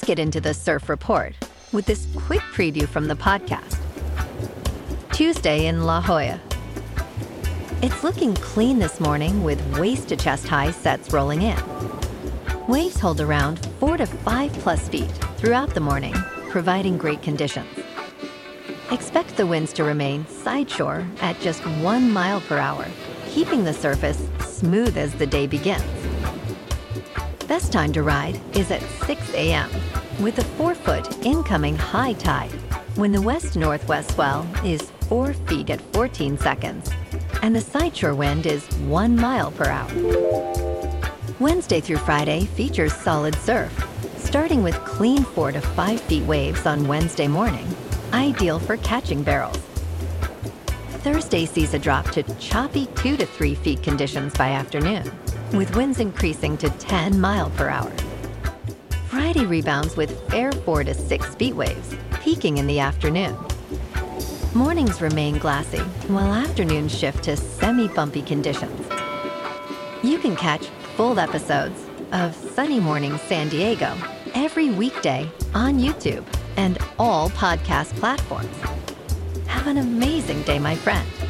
get into the surf report with this quick preview from the podcast. Tuesday in La Jolla. It's looking clean this morning with waist-to-chest high sets rolling in. Waves hold around 4 to 5 plus feet throughout the morning, providing great conditions. Expect the winds to remain sideshore at just 1 mile per hour, keeping the surface smooth as the day begins. Best time to ride is at 6 a.m. with a 4-foot incoming high tide when the west-northwest swell is 4 feet at 14 seconds and the sideshore wind is 1 mile per hour. Wednesday through Friday features solid surf, starting with clean 4 to 5 feet waves on Wednesday morning, ideal for catching barrels. Thursday sees a drop to choppy 2 to 3 feet conditions by afternoon, with winds increasing to 10 mile per hour. Friday rebounds with fair 4 to 6 feet waves, peaking in the afternoon. Mornings remain glassy, while afternoons shift to semi-bumpy conditions. You can catch full episodes of Sunny Morning San Diego every weekday on YouTube and all podcast platforms. Have an amazing day, my friend.